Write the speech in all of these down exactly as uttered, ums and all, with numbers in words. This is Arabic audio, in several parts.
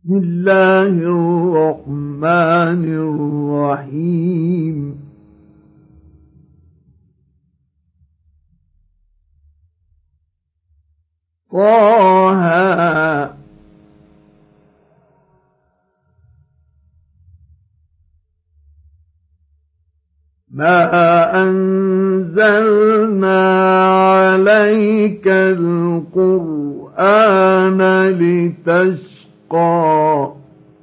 بسم الله الرحمن الرحيم طه ما أنزلنا عليك القرآن لتشقى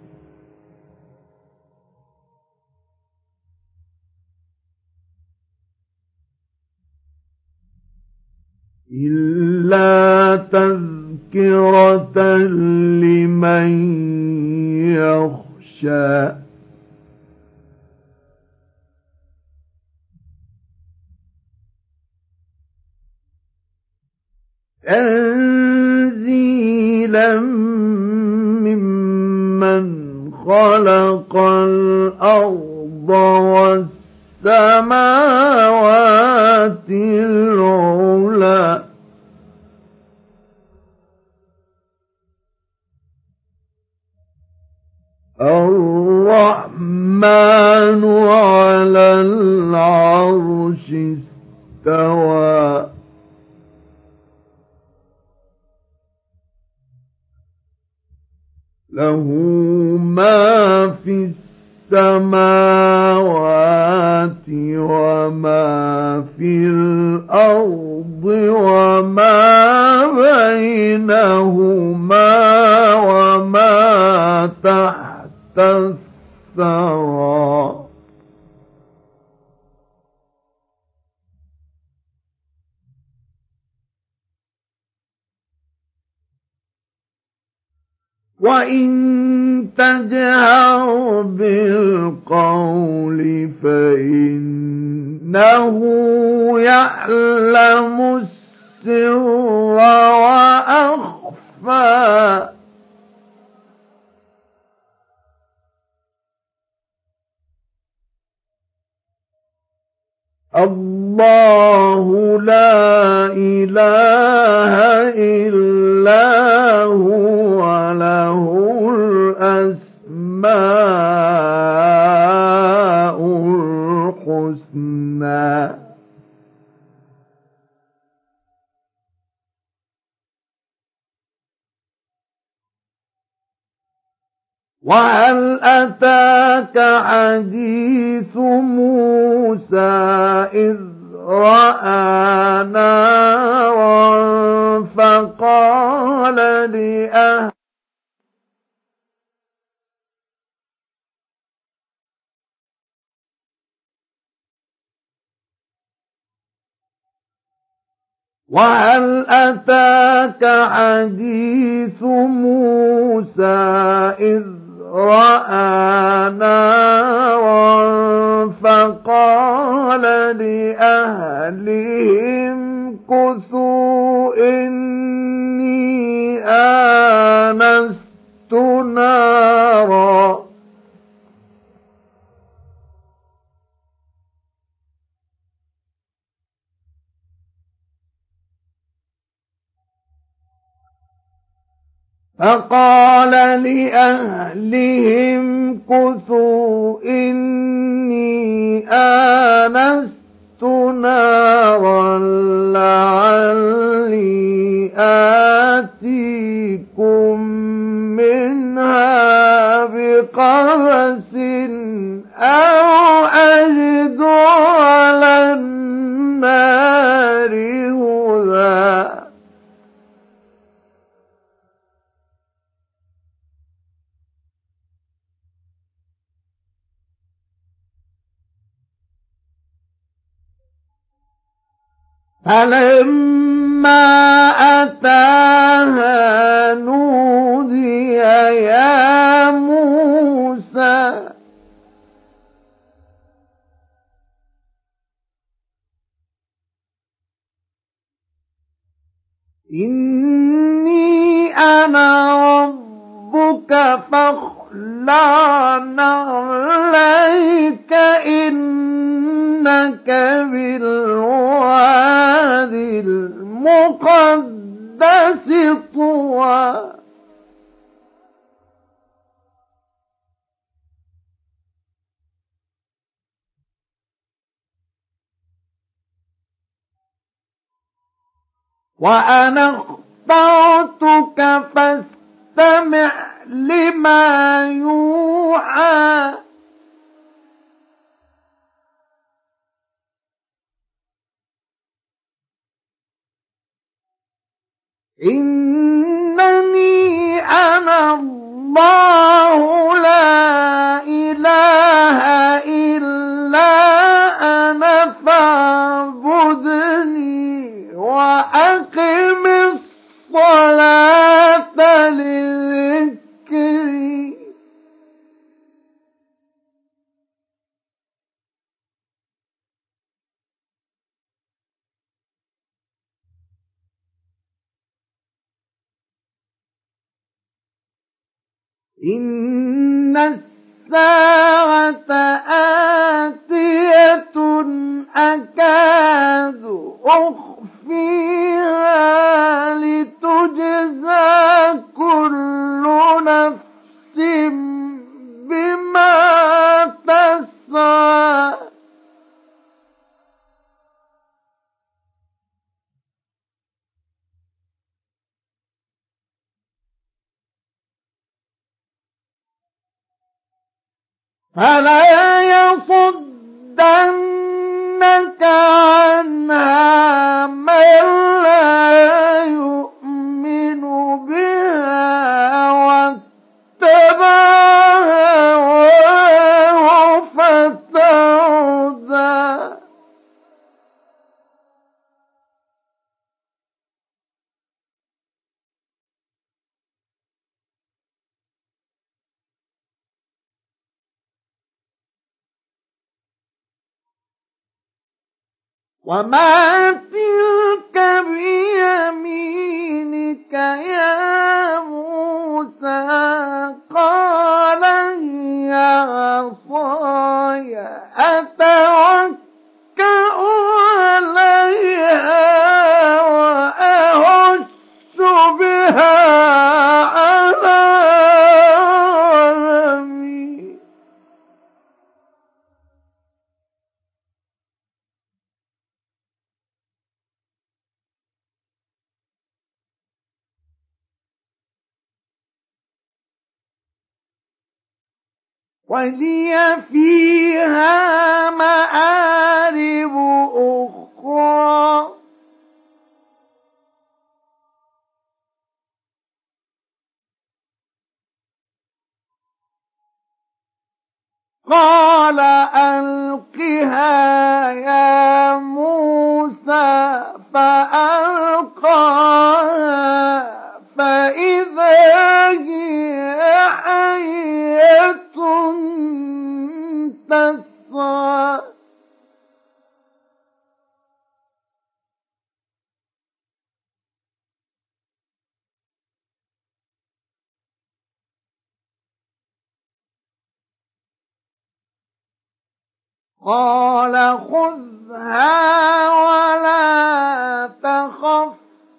إلا تذكرة لمن يخشى تنزيلا ممن خلق الأرض والسماوات العلى الرحمن على العرش استوى له ما في السماوات وما في الأرض وما بينهما وما تحت الثرى وَإِن تَجْهَرْ بِالْقَوْلِ فَإِنَّهُ يَعْلَمُ السِّرَّ وَأَخْفَى الله لا إله إلا هو له الأسماء الحسنى وهل أتاك حديث موسى إذ رأى نارا فقال لأهل وهل أتاك حديث موسى إذ رأى نارا فقال لأهلهم كثوا إني آنست نارا فقال لأهلهم كثوا إني آنست نارا لعلي آتيكم منها بقبس أو أجد على النار هدى فلما أتاها نودي يا موسى إني أنا ربك فاخلع نعليك إنك بالوادي المقدس طوى وأنا اخترتك فاستمع لما يوحى إنني أنا الله لا إله إلا أنا فاعبدني وأقم الصلاة لذكري إن الساعة آتية أكاد أخفيها لتجزى كل نفس بما تسعى فلا يصدنك عنها من لا يؤمن بها واتبع هواه فتردى وما تلك بيمينك يا موسى قال هي عصاي أتوكأ عليها وأهش بها على غنمي ولي فيها مآرب أخرى قال ألقها يا موسى فألقاها فإذا هي حية تسعى قال خذها ولا تخف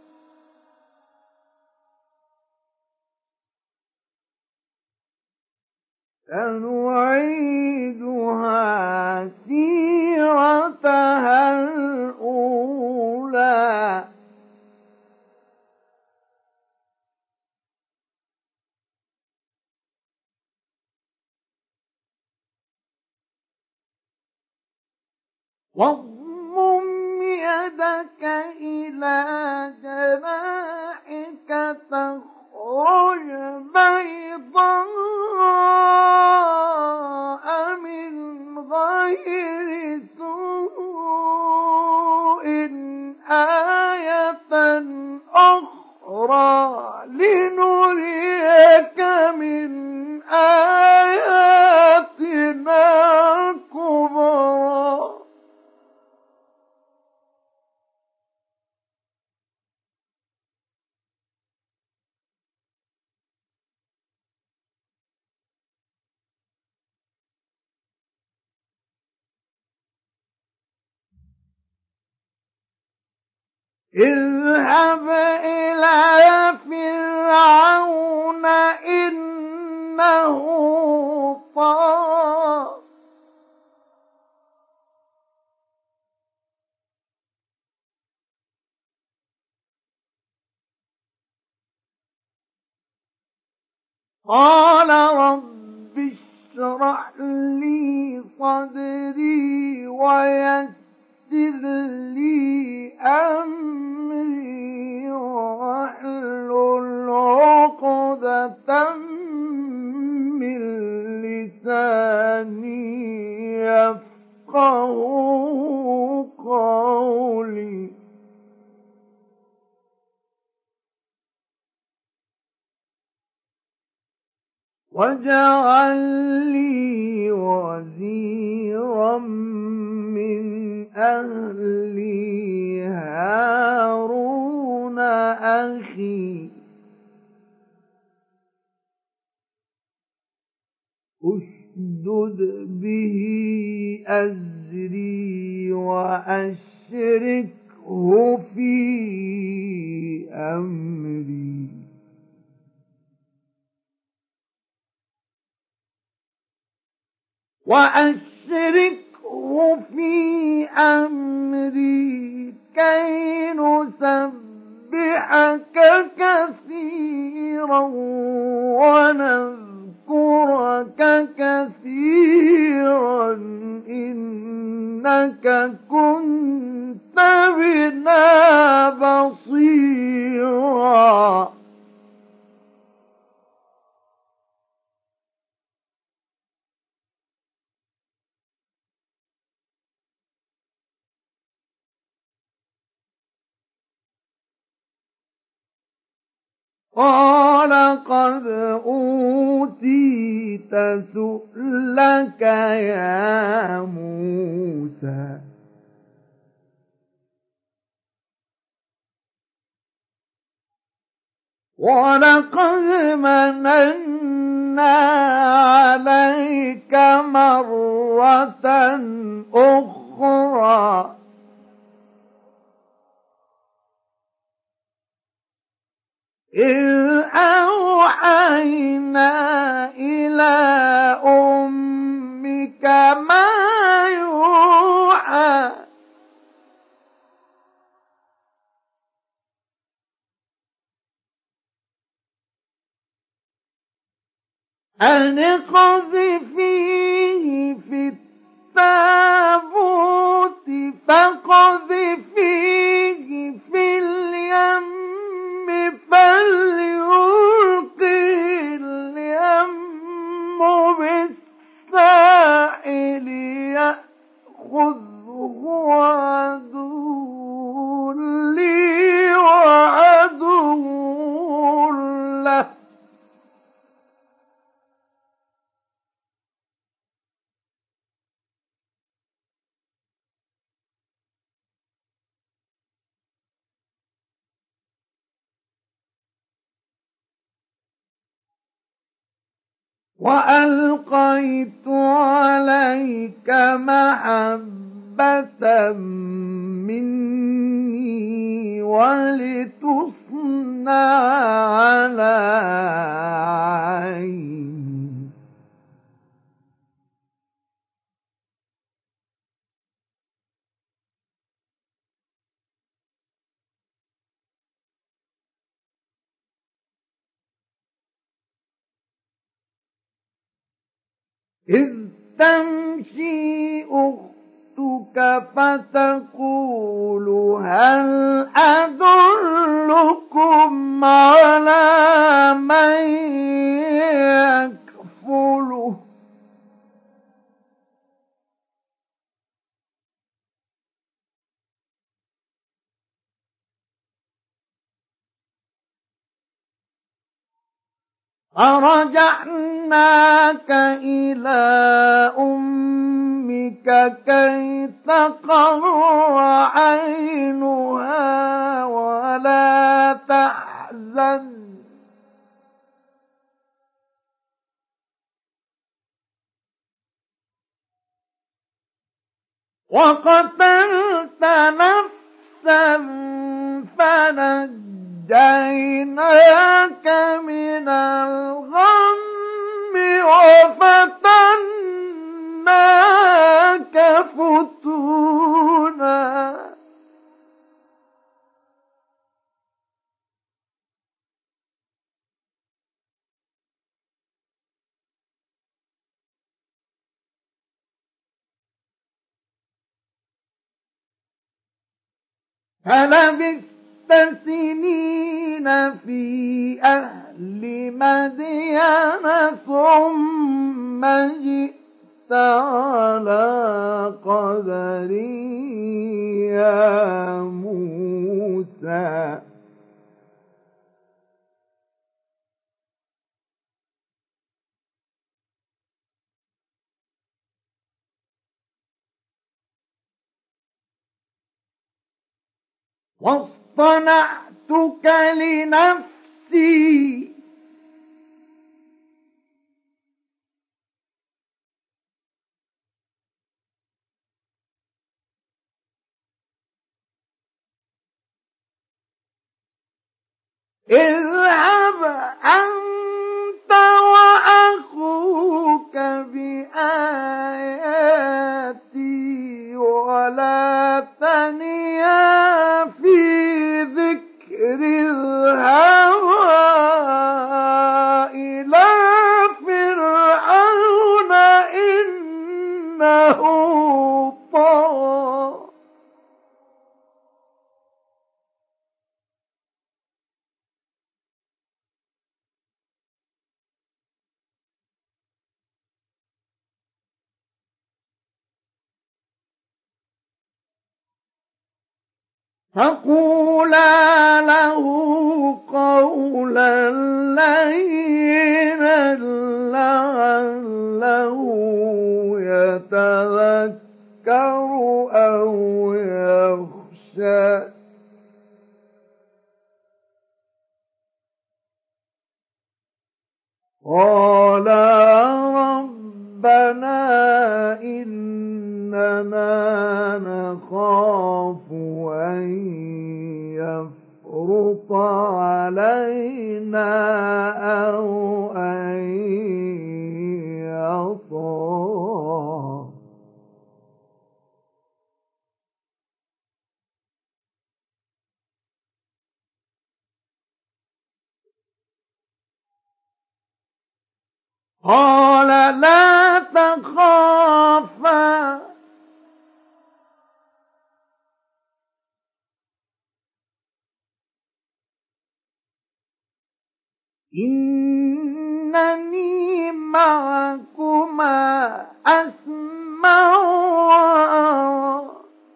سنعيدها سيرتها الأولى واضمم يدك إلى جناحك تخرج بيضاء من غير سوء آية أخرى لنريك من آياتنا الكبرى اذهب إلى فرعون إنه طغى قال رب اشرح لي صدري ويسر لي أمري واحلل عقدة من لساني يفقهوا قولي واجعل لي وزيرا من أهلي هارون أخي أشدد به أزري وأشركه في أمري وأشركه في أمري كي نسبحك كثيرا ونذكرك كثيرا إنك كنت بنا بصيرا قال قد أوتيت سؤلك يا موسى ولقد مننا عليك مرة أخرى إذ أوحينا إلى أمك ما يوحى أن اقذفيه في التابوت فاقذفيه في اليم فليلقي اليم بالساحل يأخذه عدو لي وعدو له وألقيت عليك محبة مني ولتصنع على عيني إذ تمشي أختك فتقول هل أدلكم على من يكفله فرجعناك إلى أمك كي تقر عينها ولا تحزن وقتلت نفسا فنجيناك من الغم وفتناك فتونا فلبثت سنين في أهل مدين ثم جئت على قدري يا موسى. واصطنعتك لنفسي اذهب أنت وأخوك بآياتي ولا تنيا في ذكر الهوى إلى فرعون إنه طغى. فقولا له قولا لينا لعله يتذكر أو يخشى. قالا ربنا إننا نخاف أن يفرط علينا أو أن يطغى. قال لا تخافا إنني معكما أسمع وأرى.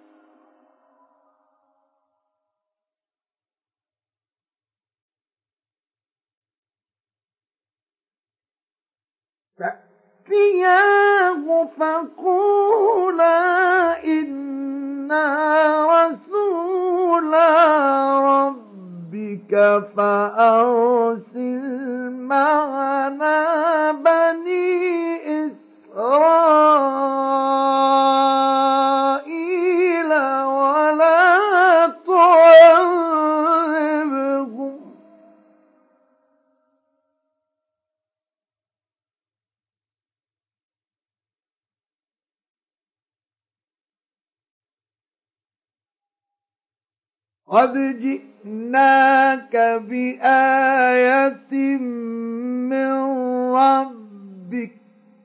فأتياه فقولا إنا رسولا ربك فأرسل معنا بني إسرائيل ولا تعذبهم قد جئناك بآية من ربك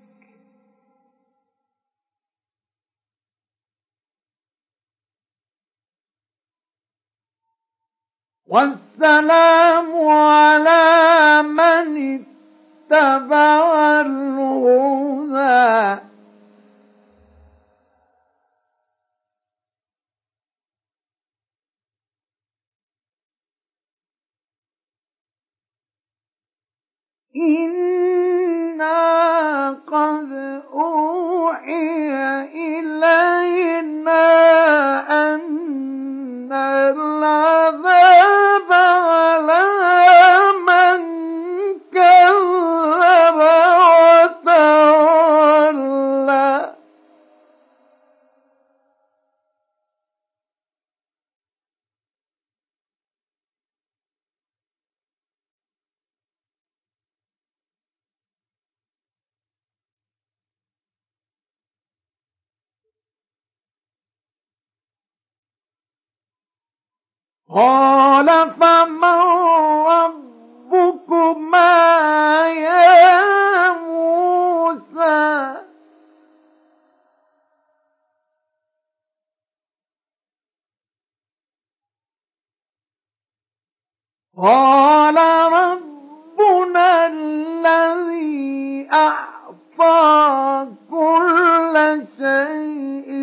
والسلام على من اتبع الهدى. إنا قد أوحي إلينا أن العذاب على من كذب وتولى. قال فمن ربكما يا موسى. قال ربنا الذي أعطى كل شيء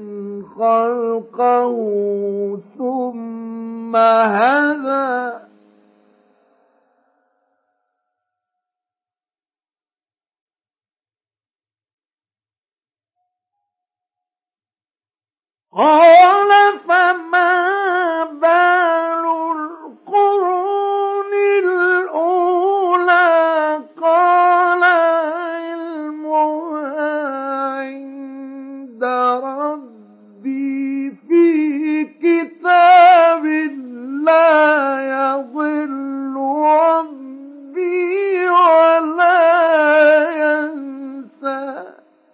خلقه ثم هدى قال فما بال القرون الأولى قال علمها عند ربي في كتاب لا يضل ربي ولا ينسى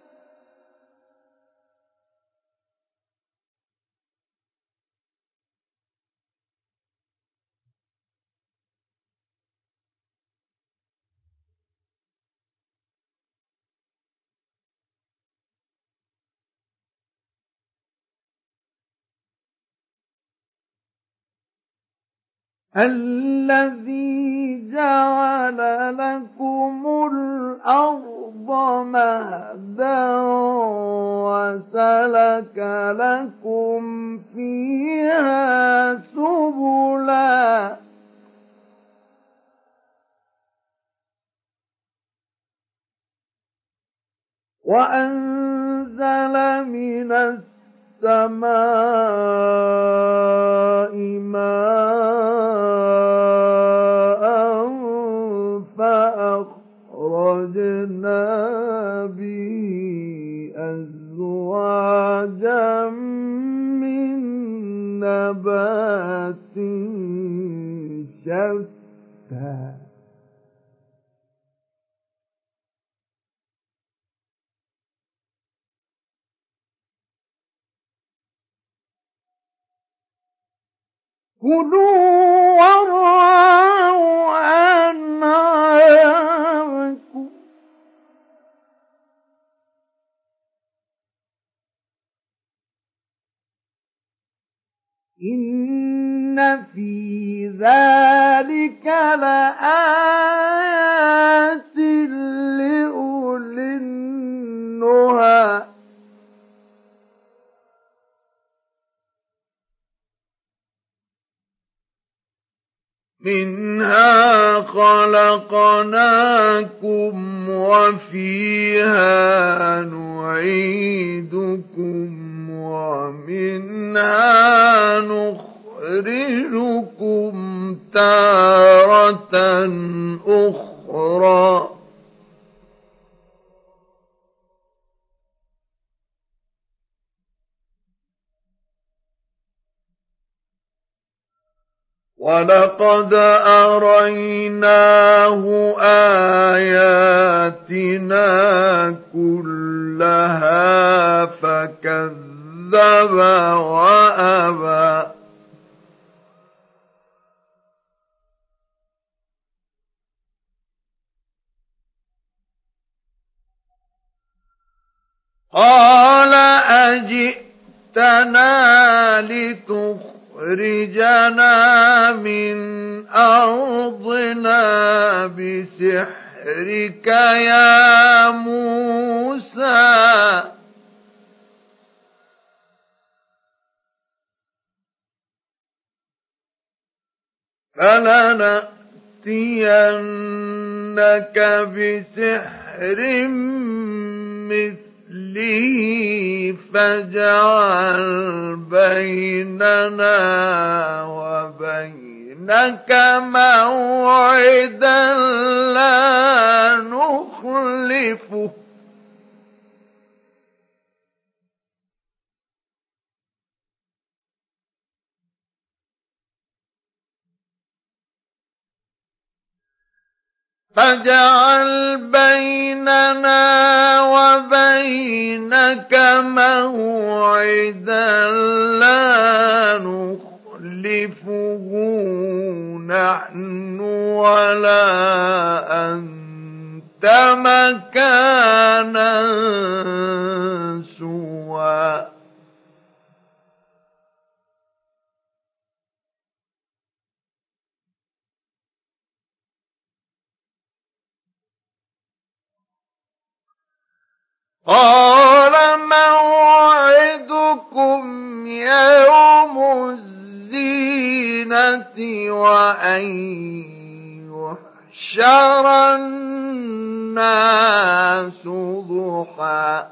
الذي جعل لكم الأرض مهدا وسلك لكم فيها سبلا وأنزل من السماء ماء فأخرجنا به أزواجا من نبات شتى كلوا وارعوا أنعامكم إن في ذلك لآيات لأولي النهى منها خلقناكم وفيها نعيدكم ومنها نخرجكم تارة أخرى وَلَقَدْ أَرَيْنَاهُ آيَاتِنَا كُلَّهَا فَكَذَّبَ وَأَبَى قَالَ أَجِئْتَنَا لِتُخْرِجَنَا مِنْ أَرْضِنَا بِسِحْرِكَ يَا مُوسَى فَلَنَأْتِيَنَّكَ بِسِحْرٍ مِّثْلِهِ فَاجْعَلْ بَيْنَنَا وَبَيْنَكَ مَوْعِدًا لَّا نُخْلِفُهُ فَاجْعَلْ بَيْنَنَا وَبَيْنَكَ مَوْعِدًا لَّا نُخْلِفُهُ نَحْنُ وَلَا أَنتَ مَكَانًا سُوًى قال موعدكم يوم الزينة وأن يحشر الناس ضحى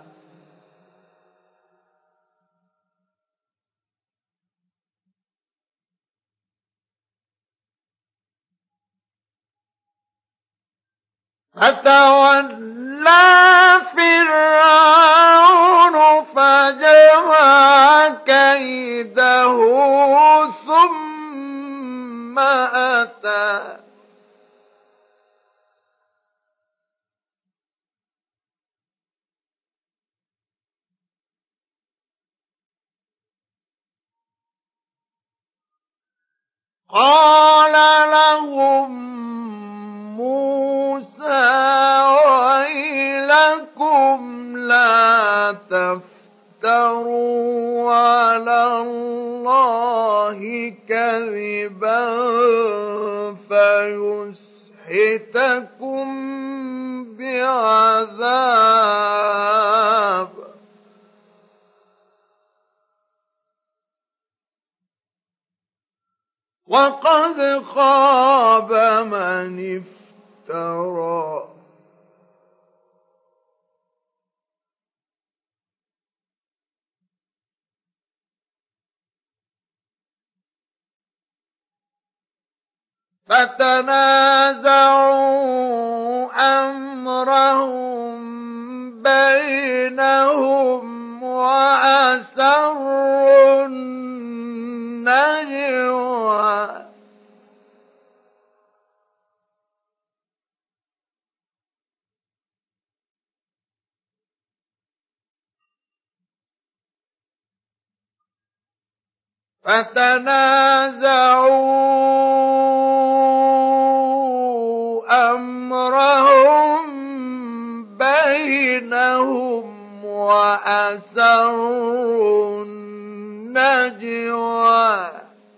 فتولى فرعون فجمع كيده ثم أتى قال لهم موسى ويلكم لا تفتروا على الله كذبا فيسحتكم بعذاب وقد خاب من افترى فتنازعوا أمرهم بينهم وأسروا النجوى فتنازعوا أمرهم بينهم وأسروا النجوى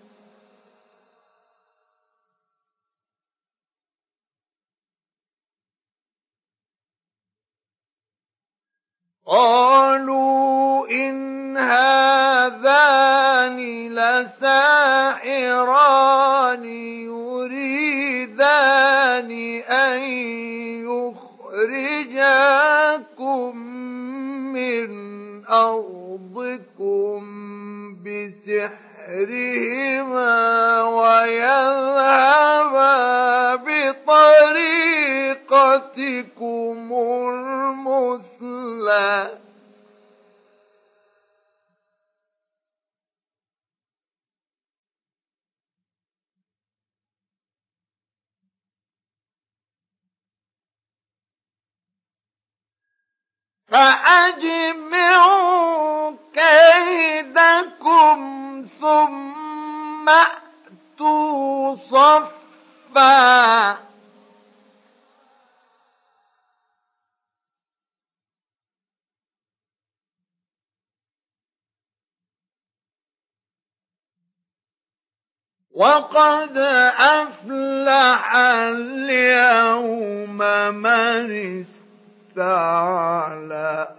قالوا إن هذان لساحران يريدان أن يخرجاكم من أرضكم بسحرهما ويذهبا بطريقتكم المثلى فأجمعوا كيدكم ثم أتوا صفا وقد أفلح اليوم من استعلى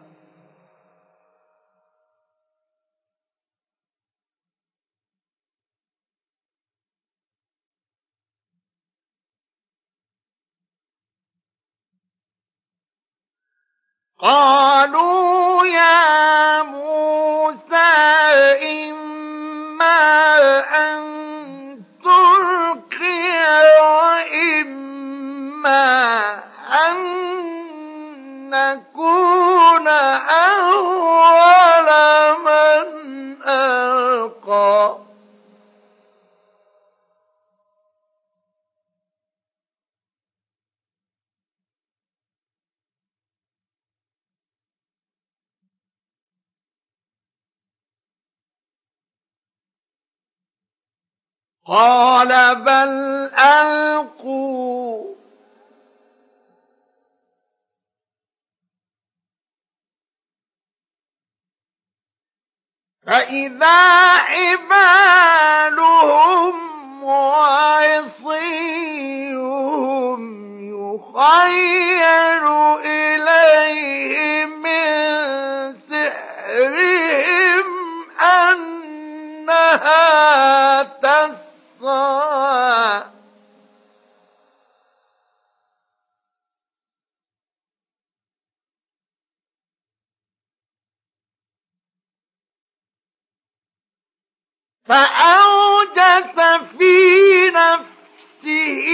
قالوا يا موسى إما أن تلقي وإما أن نكون أول من ألقى قال بل ألقوا فإذا حبالهم وعصيهم يخيل إليه من تسعى فأوجس في نفسه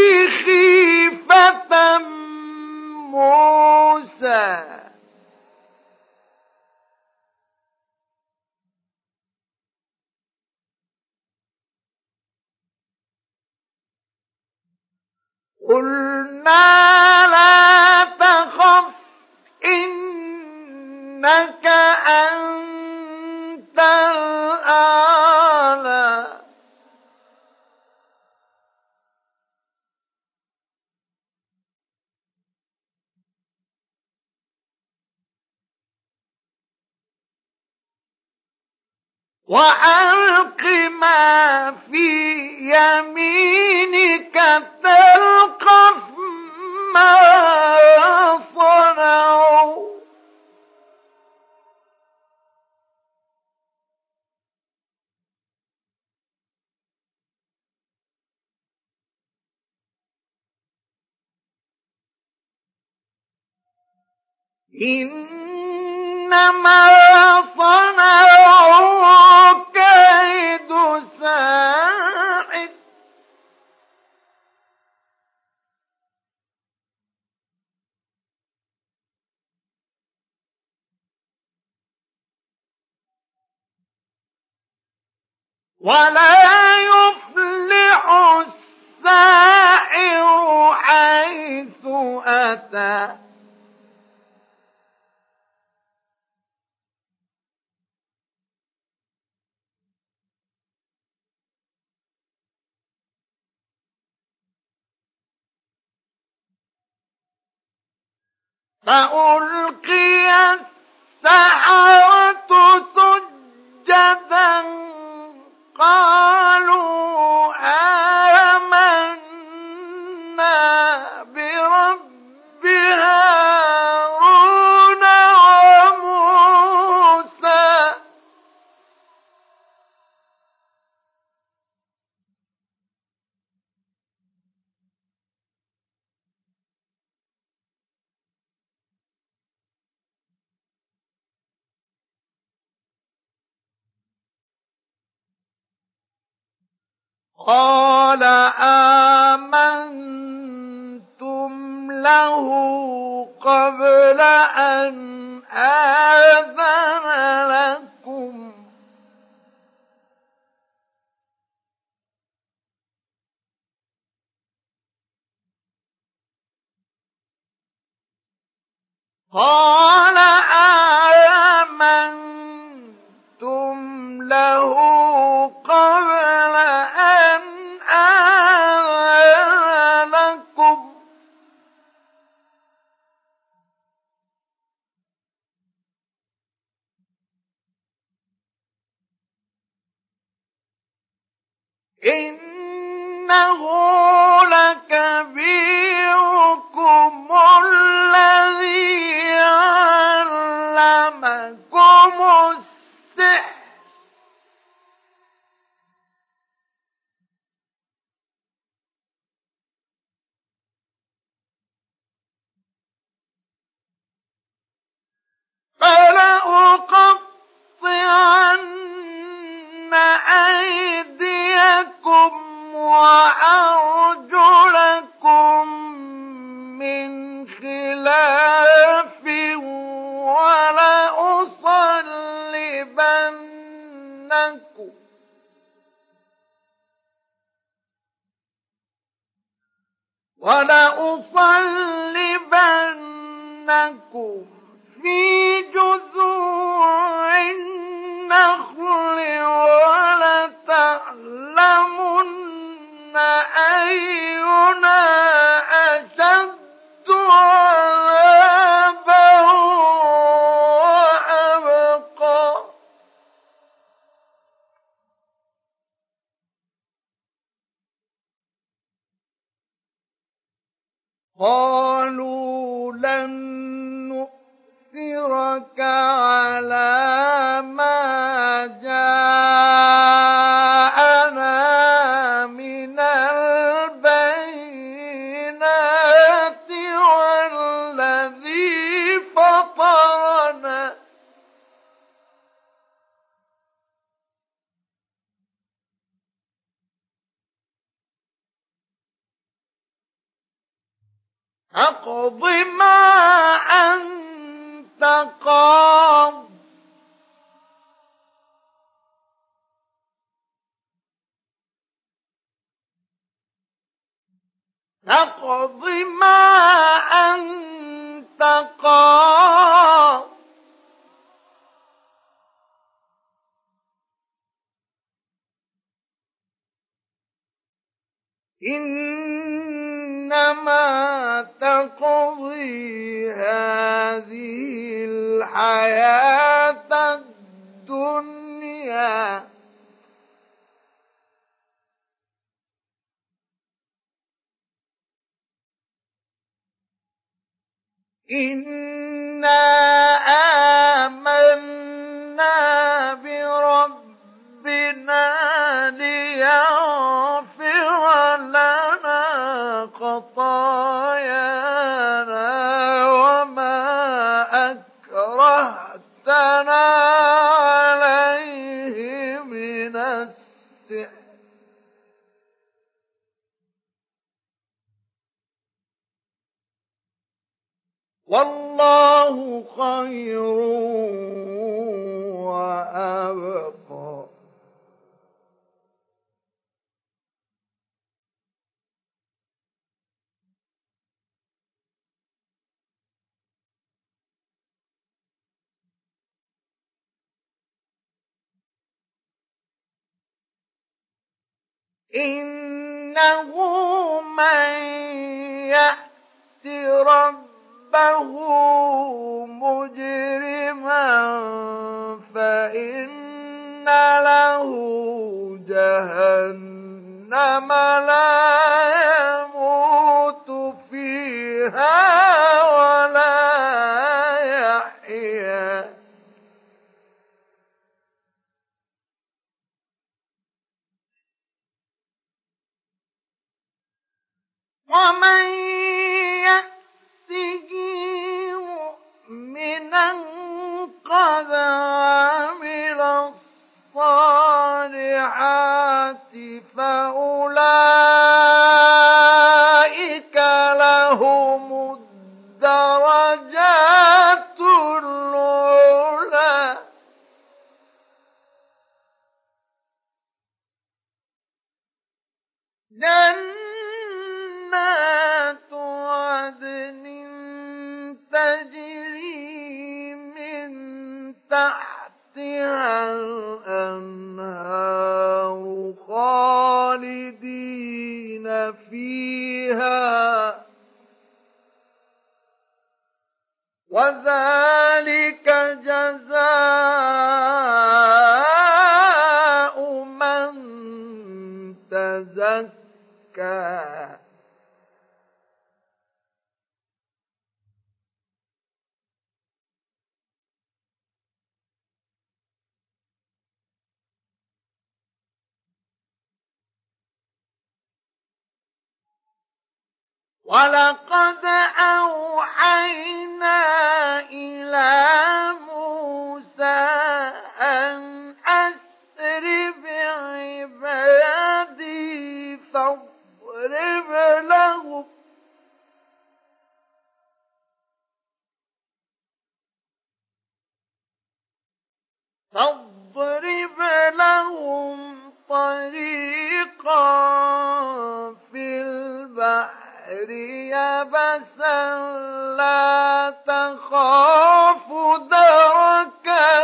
خيفة موسى قلنا لا تخف إنك أنت الأعلى وألق ما في يمينك تلقف ما صنعوا إنما صنعوا كيد ساحر ولا يفلح الساحر حيث أتى فألقي السحرة سجدا قالوا آمنا برب هارون وموسى قال آمنتم له قبل أن آذن لكم قال آمنتم له قبل أن آذن لكم إنه لكبيركم الذي علمكم السحر فلأقطعن أيديكم وأرجلكم من خلاف ولأصلبنكم ولأصلبنكم في جذوع النخل ولتعلمن أينا أشد عذابا وأبقى قالوا لن نؤثرك على ما جاءنا اقض ما أنت قاض اقض ما أنت قاض إنما تقضي هذه الحياة الدنيا إنا آمنا بربنا ليغفر لنا خطايانا وما أكرهتنا عليه من السحر والله خير وأبقى. إنه من يأت ربه مجرما فإن له جهنم لا يموت فيها ولا يحيا ومن يأته مؤمنا قد عمل الصالحات فأولئك لهم الدرجات العلى جنات عدن تجري من تحتها الأنهار خالدين فيها وذلك جزاء من تزكى ولقد أوحينا إلى موسى أن أسر بعبادي فاضرب لهم فاضرب لهم طريقا في البحر يبسا لا تخاف دركا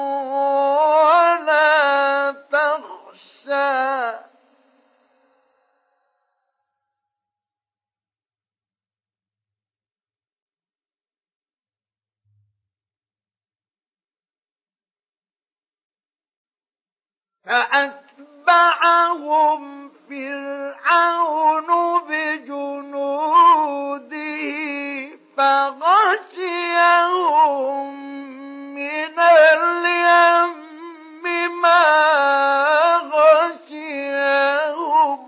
ولا تخشى فأتبعهم فرعون بجنوده فغشيهم من اليم ما غشيهم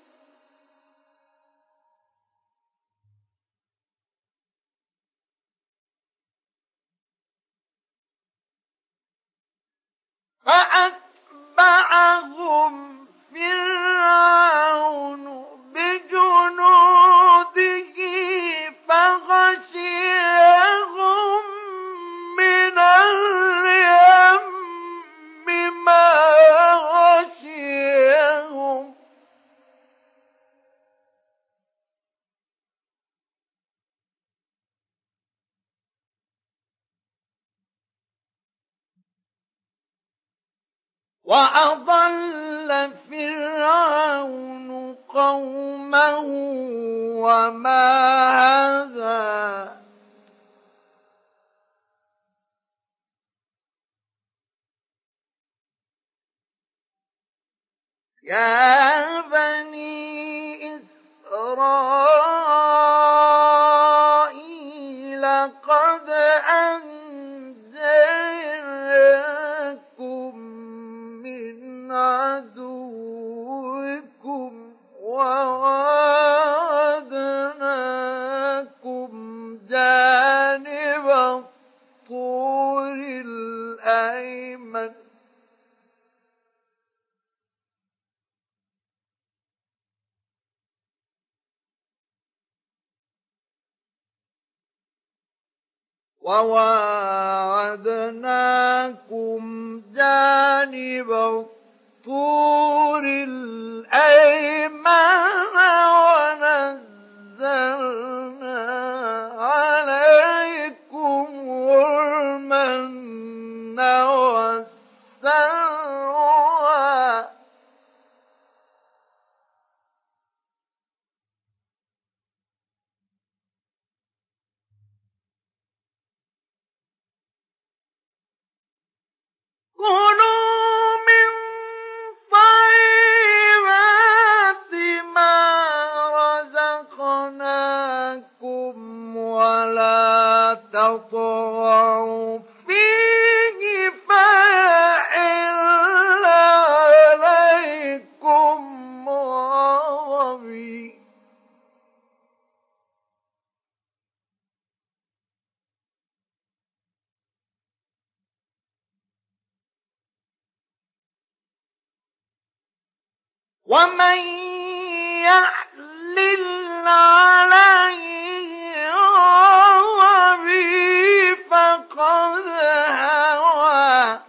فأتبعهم فرعون بجنوده غشيهم من اليم ما غشيهم وأضل فرعون قومه وما هدى يا بني إسرائيل قد أنجيناكم من عدوكم وواعدناكم جانب الطور الأيمن وواعدناكم جانب الطور الأيمن ونزلنا عليكم المن والسلوى كلوا من طيبات ما رزقناكم ولا تطغوا فيه فيحل عليكم غضبي ومن يحلل عليه غضبي فقد هوى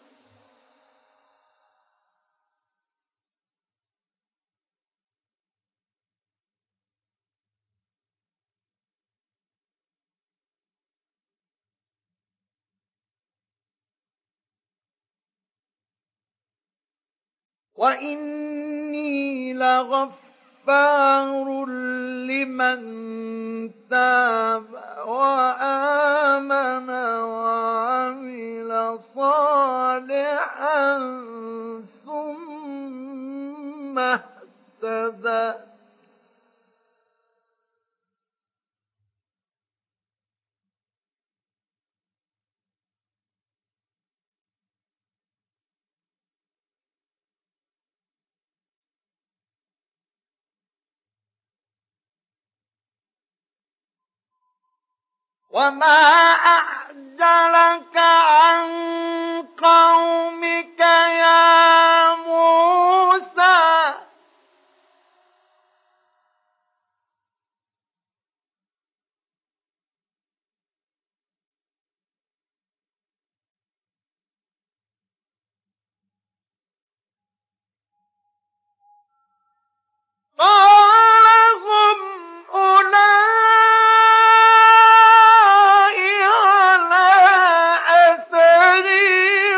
وإني لغفار لمن تاب وآمن وعمل صالحا ثم اهتدى وما أعجلك عن قومك يا موسى قال هم أولئك على أثري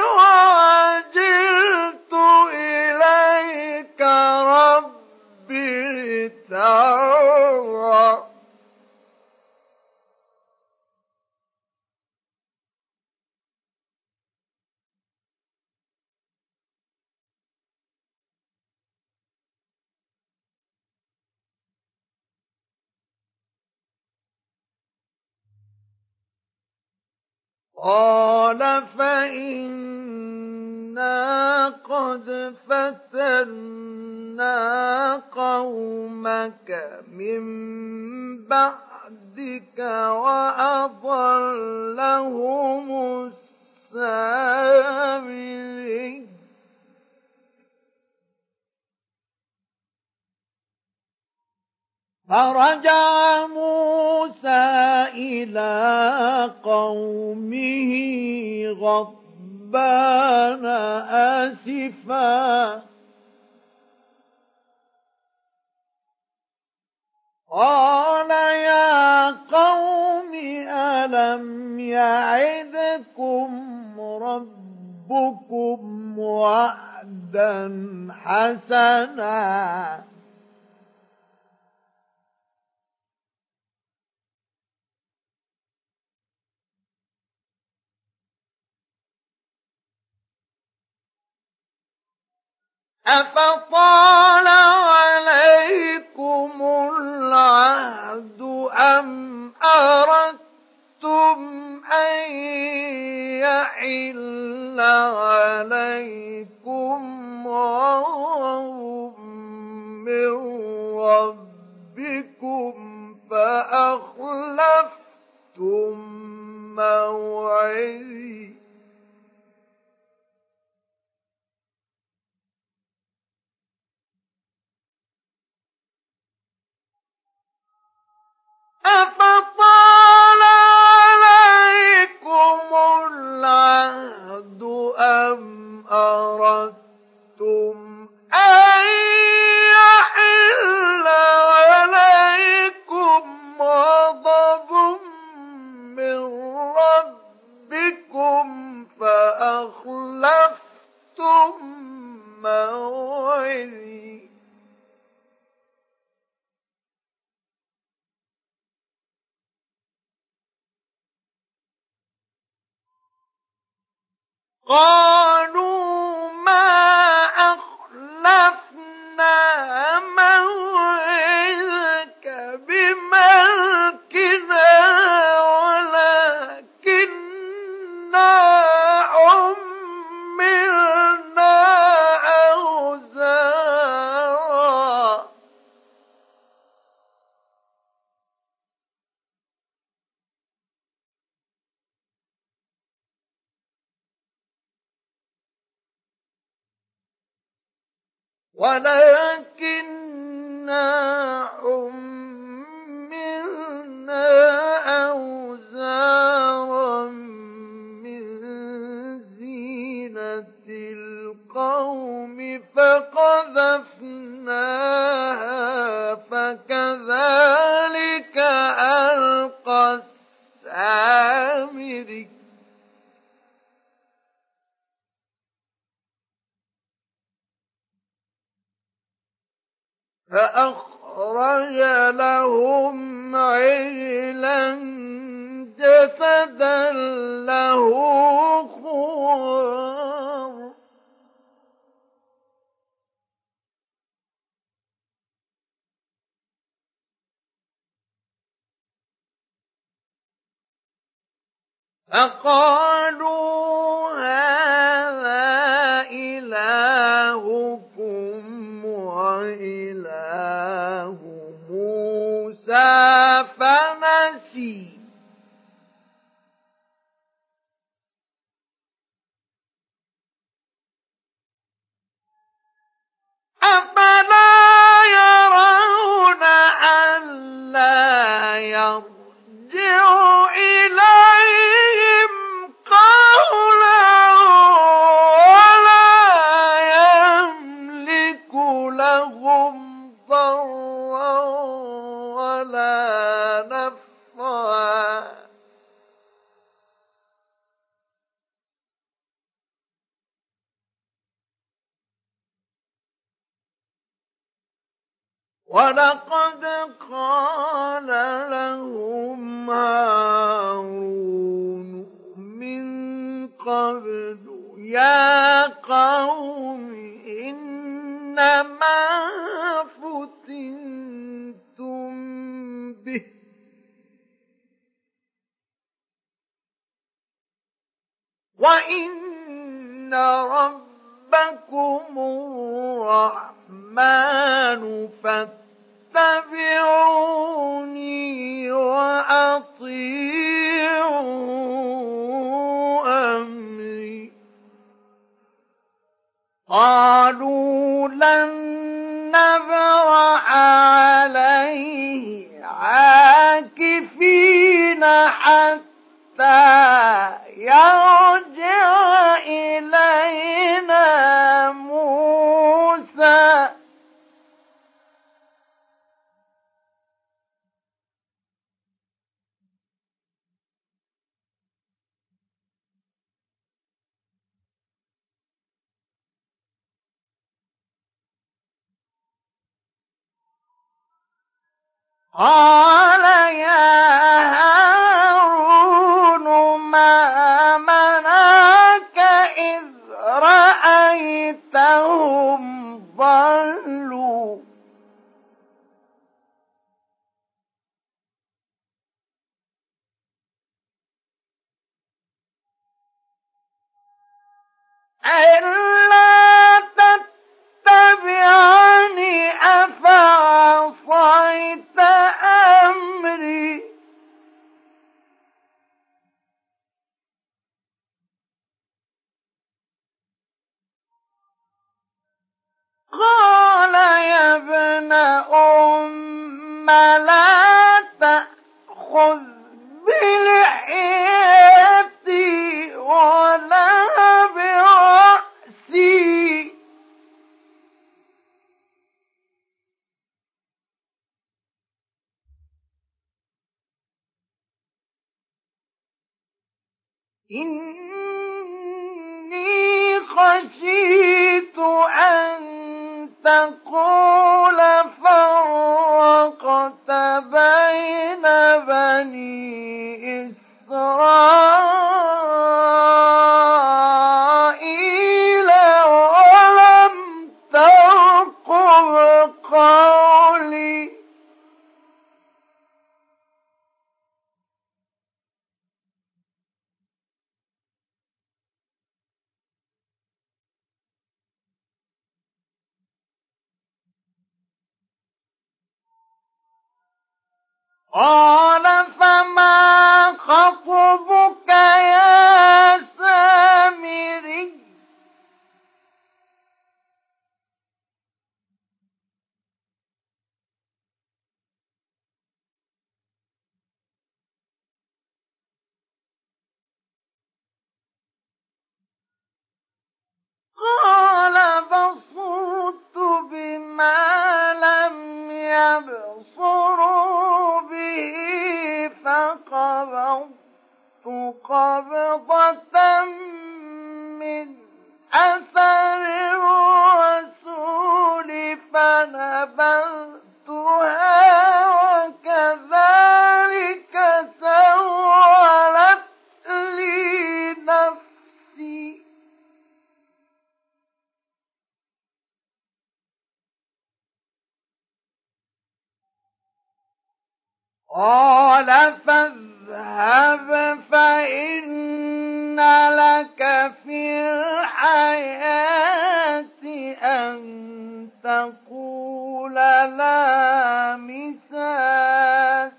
وعجلت إليك ربي لترضى قال فإنا قد فتنا قومك من بعدك وأضلهم السامري فرجع موسى إلى قومه غضبان آسفا قال يا قوم ألم يعدكم ربكم وعدا حسنا أفطال عليكم العهد أم أردتم أن يحل عليكم غضب من ربكم فأخلفتم موعدي أفطال عليكم العهد أم أردتم أن يحل عليكم غضب من ربكم فأخلفتم موعدي قالوا ما أخلفنا موعدك بملكنا ولكننا حملنا أوزارا ولكننا حملنا أوزارا من زينة القوم فقذفناها فكذلك ألقى السامري فأخرج لهم عجلا جسدا له خوار فقالوا هذا إلهكم وإله موسى فنسي أفلا يرون ألا يرجع إليهم قولا ولا يملك لهم ضرا ولا نفعا ولقد قال لهم هارون من قبل يا قوم إنما فتنتم به وإن ربكم الرحمن فاتبعوني وأطيعوا أمري قالوا لن نبرح عليه عاكفين حتى يرجع إلينا موسى. قال يا هارون ما منعك إذ رأيتهم ضلوا ألا تتبعني أفعصيت أمري. قال يا ابن أم لا تأخذ بلحيتي ولا برأسي إني خشيت أن تقول فرقت بين بني إسرائيل ولم ترقب قولي. قال فما خطبك يا سامري. قال بصرت بما لم يبصروا به فقبضت قبضة من أثر الرسول فنبذتها وكذلك سولت لي نفسي. قال فاذهب فإن لك في الحياة أن تقول لا مساس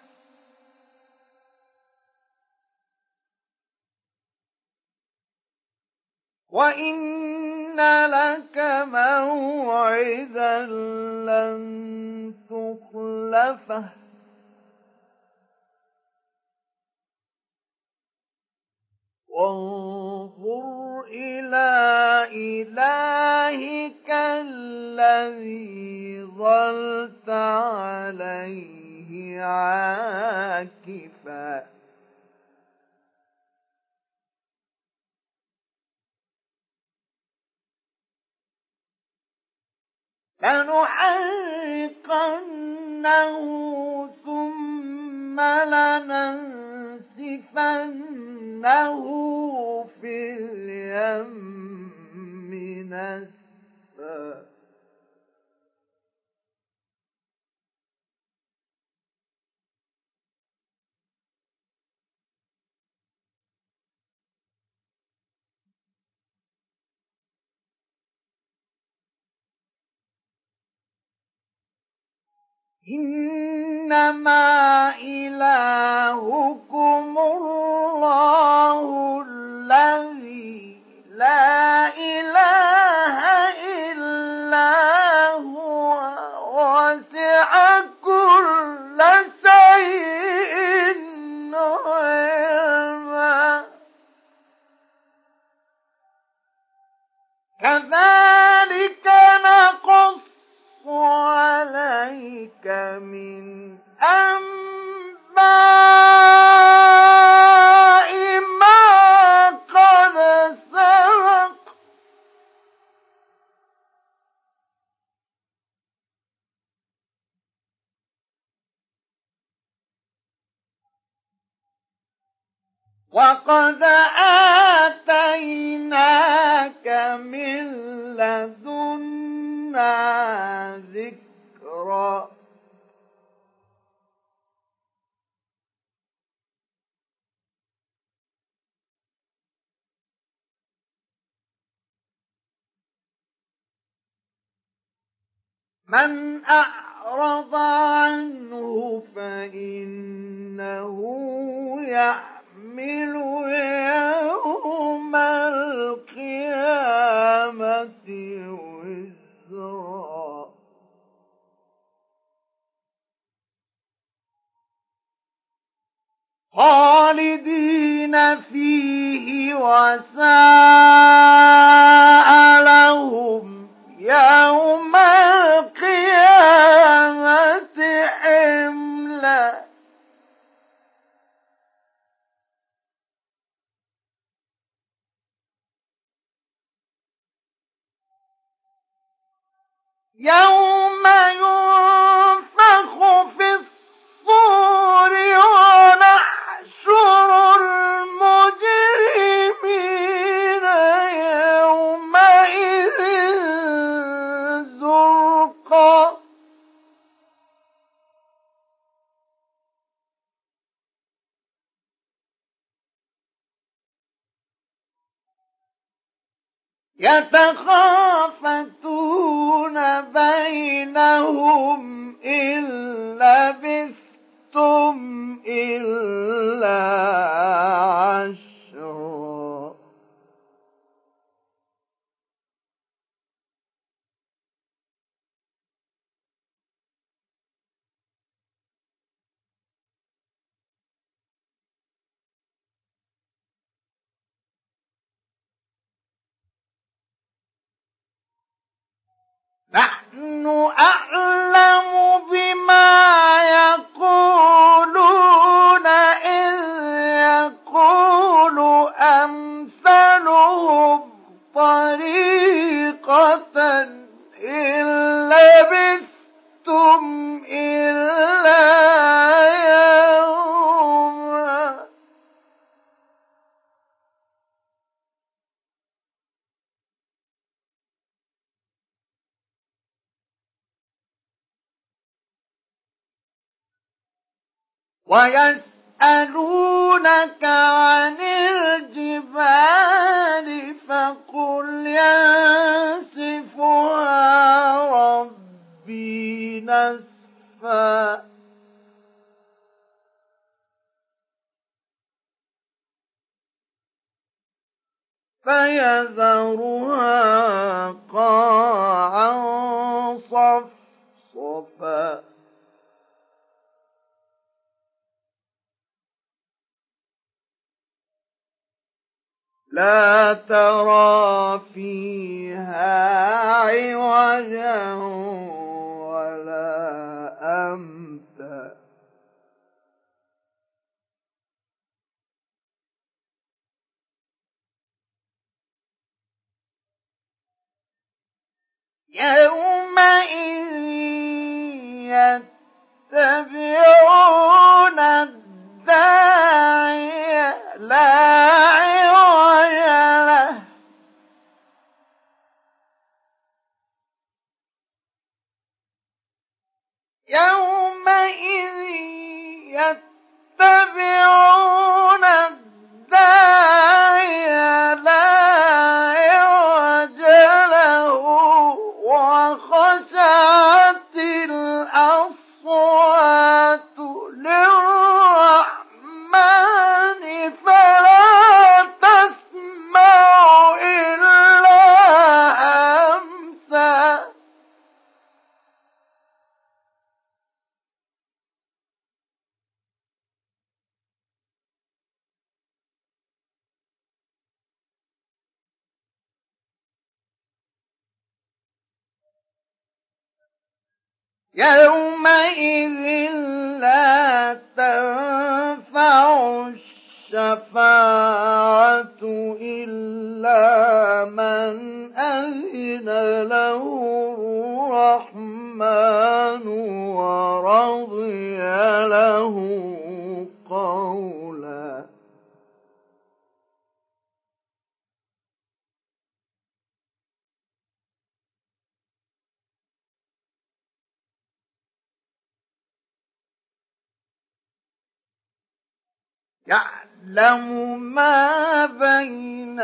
وإن لك موعدا لن تخلفه وانظر إلى إلهك الذي ظلت عليه عاكفا لنحرقنه ثم لننسفنه في اليم نسفا. إنما إلهكم الله الذي لا إله إلا هو وسع كل شيء علما كذلك نقص عليك من أنباء ما قد سبق وقد آتيناك من لدنا ذكرا من أعرض عنه فإنه يحمل يوم القيامة وزرا خالدين فيه وساء لهم يوم القيامة حملا يوم ينفخ في الصور ونحشر المجرمين يومئذ زرقا يتخافتون بينهم إن لبثتم إلا عشرا نحن أعلم بما يقولون إذ يقول أمثلهم طريقة إن لبثتم إلا يوما ويسألونك عن الجبال فقل ينسفها ربي نسفا فيذرها قاعا صفصفا لا ترى فيها عوجا ولا أمتا يومئذ يتبعون الداعي لا يومئذ يتبعون الداعي لا عوج له وخشعت الأصوات للرحمن فلا يومئذ لا تنفع الشفاعة إلا من أذن له الرحمن ورضي له قولا. يعلم ما بين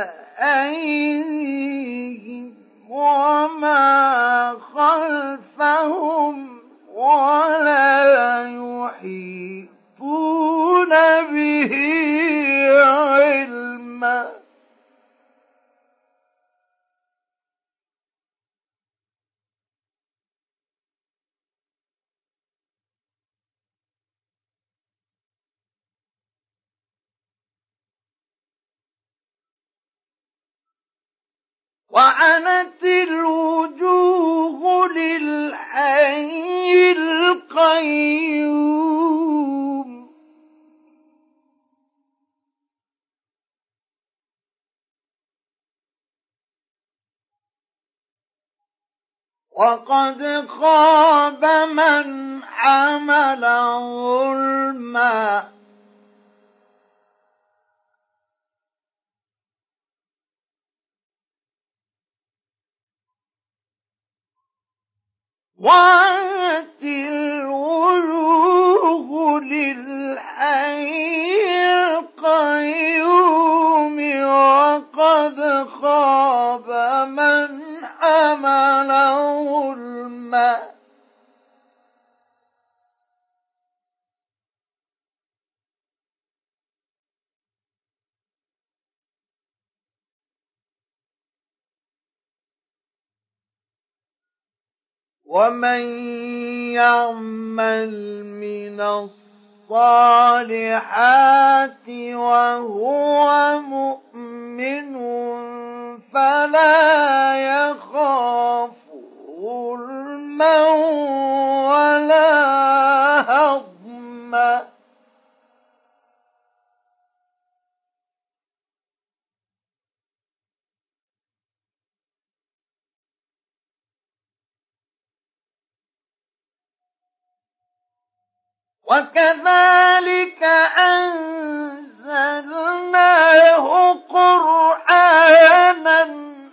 أيديهم وما خلفهم ولا يحيطون به علما. وعنت الوجوه للحي القيوم وقد خاب من حمل ظلما. وعنت الوجوه للحي القيوم وقد خاب من حمل ظلما. ومن يعمل من الصالحات وهو مؤمن فلا يخاف ظلما ولا هضما. وكذلك أنزلناه قرآنا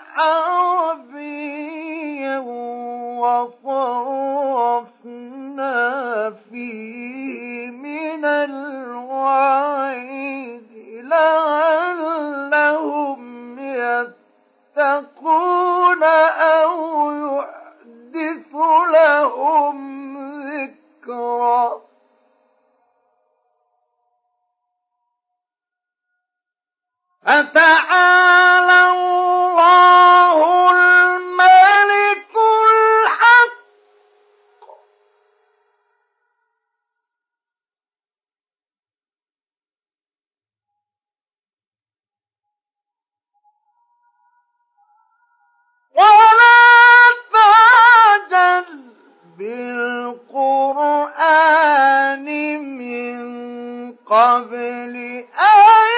عربيا وصرفنا فيه من الوعيد لعلهم يتقون أو يحدث لهم ذكرا. فتعالى الله الملك الحق ولا تعجل بالقرآن من قبل أن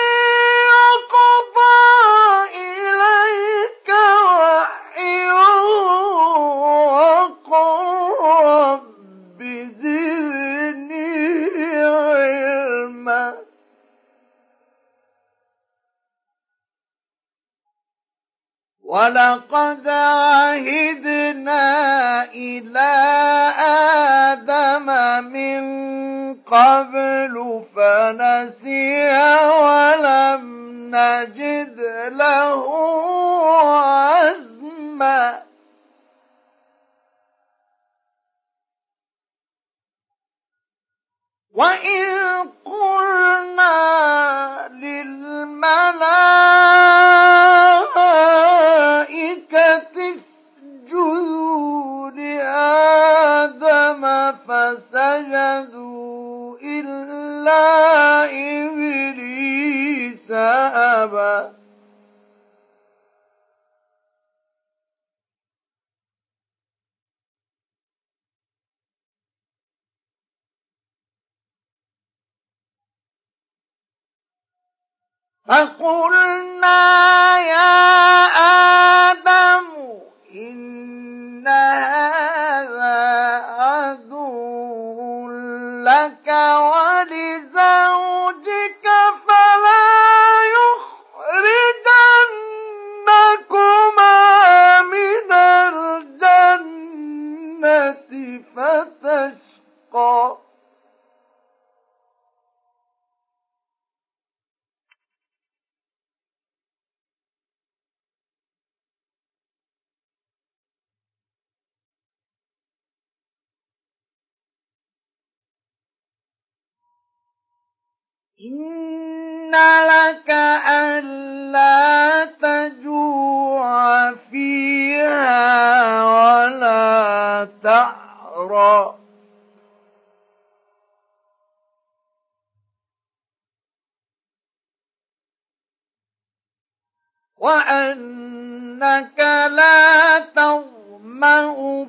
ولقد عهدنا إلى آدم من قبل فنسي ولم نجد له عزما. وإذ قلنا للملائكة اسجدوا لآدم فسجدوا إلا إبليس أبى. فقلنا يا آدم إن هذا عدو لك ولزوجك فلا يخرجنكما من الجنة فتشقى. إن لك ألا تجوع فيها ولا تعرى وأنك لا تظمأ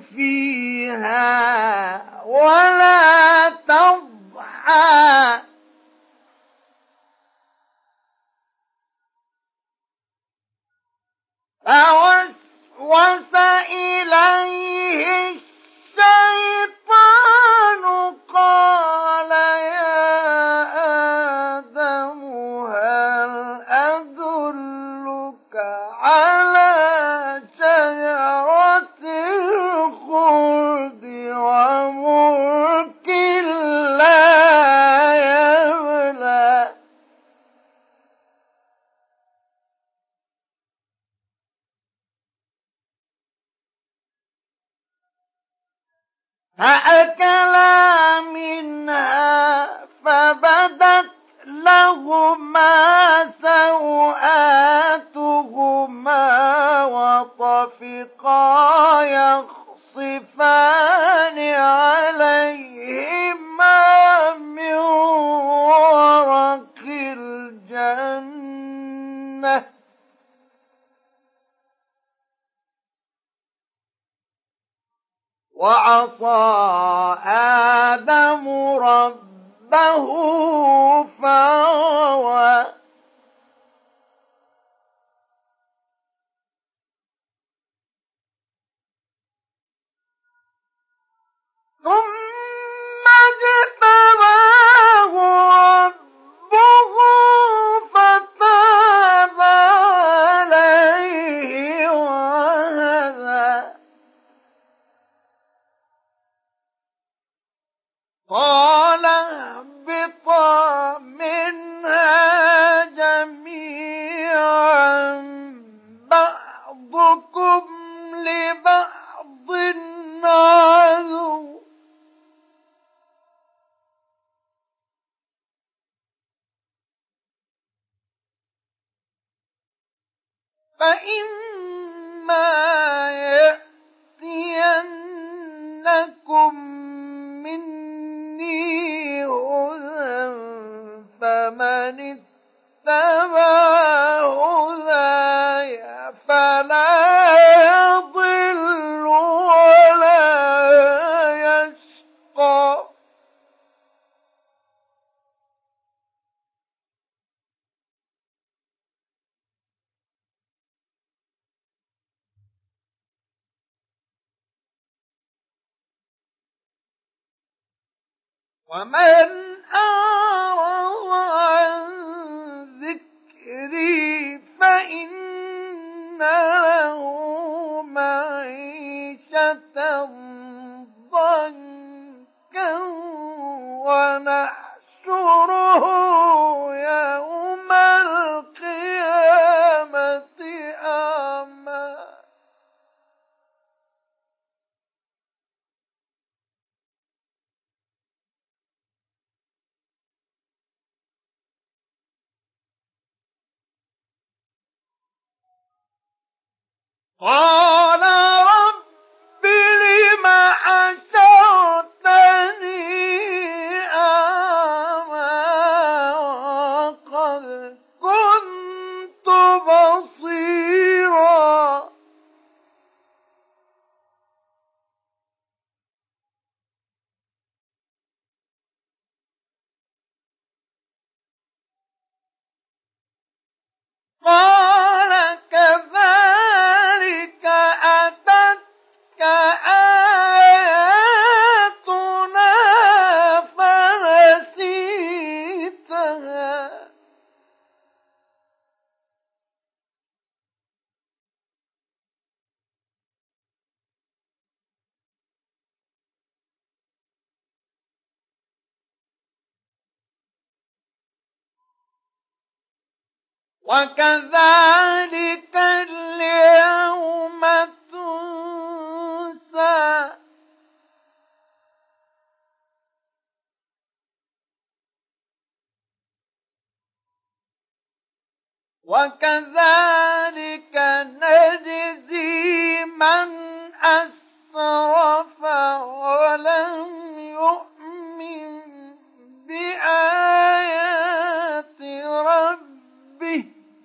فيها ولا تضحى فوسوس إليه الشيطان قال يا آدم هل أدلك على شجرة الخلد وملك لا يبلى. فأكلا منها فبدت لهما سوآتهما وطفقا يخصفان عليهما من ورق الجنة وعصى آدم ربه فغوى ثم اجتباه ربه فتاب عليه وهدى. قال اهبطا منها جميعا بعضكم لبعض عدو فإما يأتينكم مني هدى فمن اتبع هداي فلا يضل ولا يشقى. ومن أعرض عن ذكري فإن له معيشة ضنكا ونحشره يوم القيامة أعمى. قال رب لم حشرتني أعمى وقد كنت بصيرا وكذلك اليوم تنسى وكذلك نجزي من أسرف ولم يؤمن بآيات ربه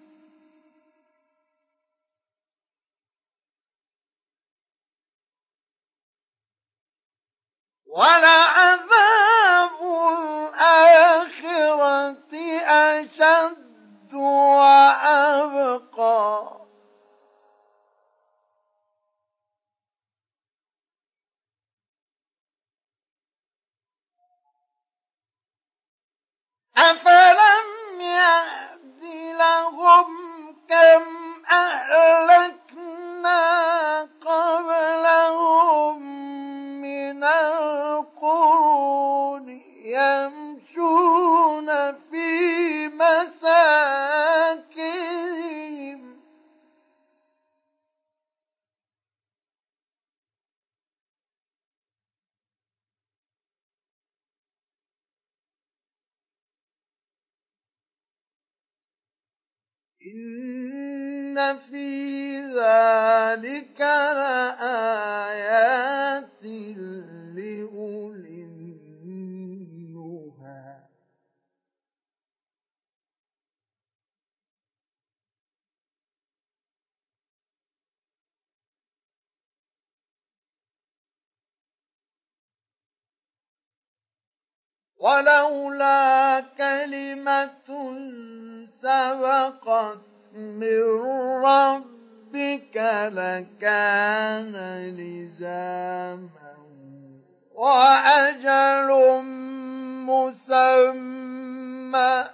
ولعذاب الآخرة أشد وأبقى أفلم يهد لهم كم أهلكنا قبلهم من القرون يمشون في مساكنهم إن في ذلك لآيات لأولي النهى ولولا كلمة سبقت من ربك لكان لزاما وأجل مسمى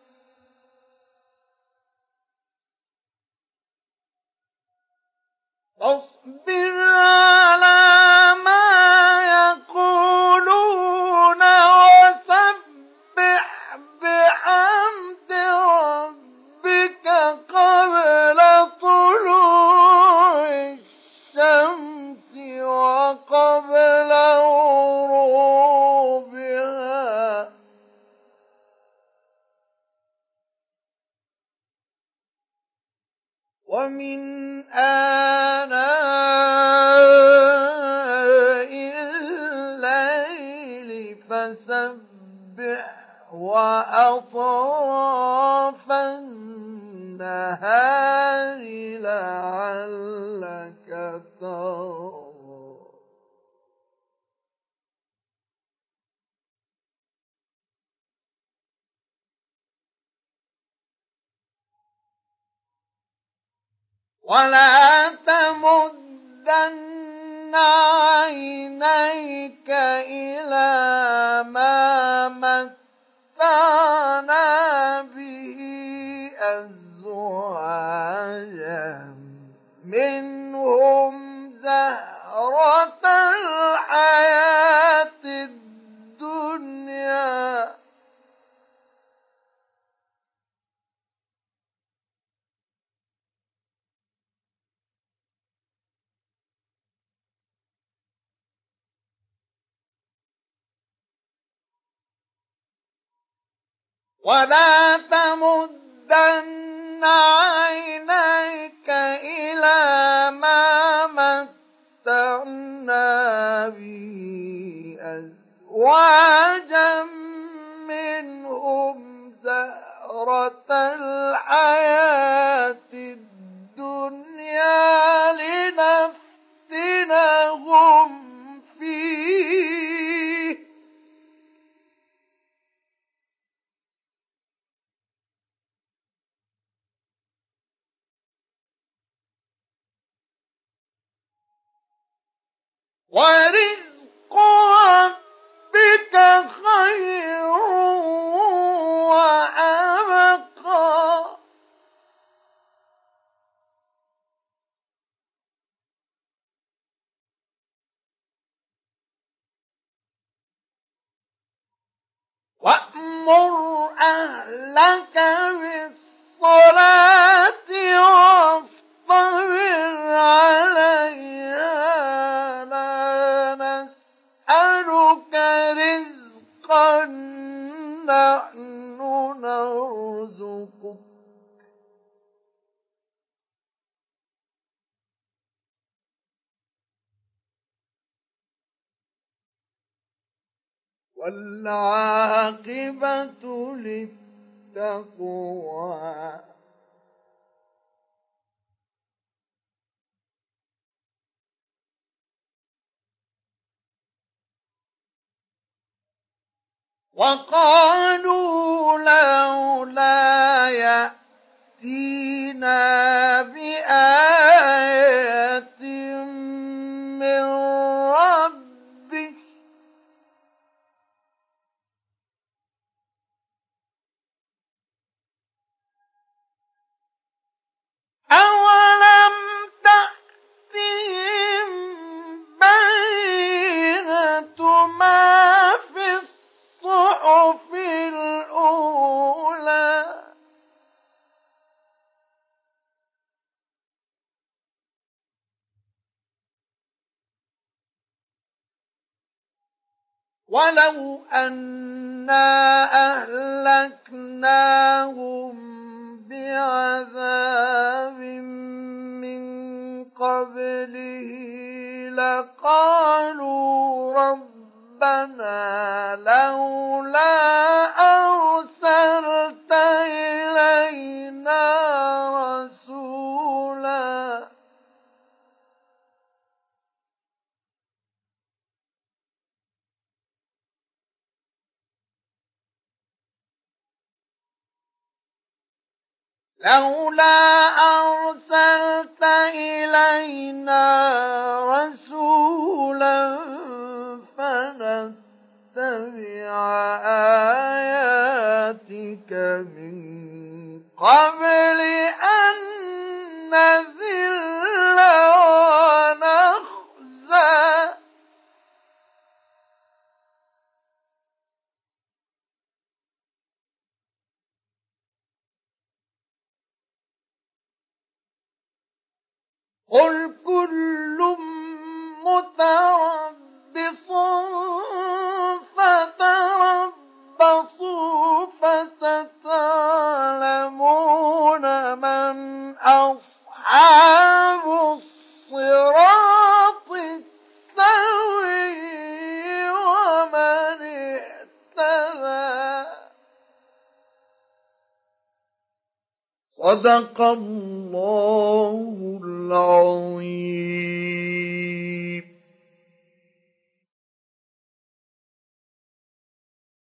فاصبر على ما يقولون وسبح بحمد ربك قبل طلوع الشمس وقبل غروبها ومن آناء الليل فسبح وأطراف النهار لعلك ترضى ولا تمدن عينيك إلى ما متعنا به أزواجا منهم زهرة الحياة الدنيا ولا تمدن عينيك إلى ما متعنا به أزواجا منهم زهرة الحياة الدنيا لنفتنهم فيه ورزق ربك خير وأبقى وأمر أهلك بالصلاة والعاقبة للتقوى. وقالوا لولا يأتينا بآية من ربه أولم تأتهم بينة ما في الصحف الأولى ولو أنا أهلكناهم بعذاب من قبله لقالوا ربنا لولا أرسلت إلينا رسولا لولا أرسلت إلينا رسولا فنتبع آياتك من قبل أن نذل ونخزى قل كل متربص فتربصوا فستعلمون من أصحاب الصراط السوي ومن اهتدى. صدق الله العظيم.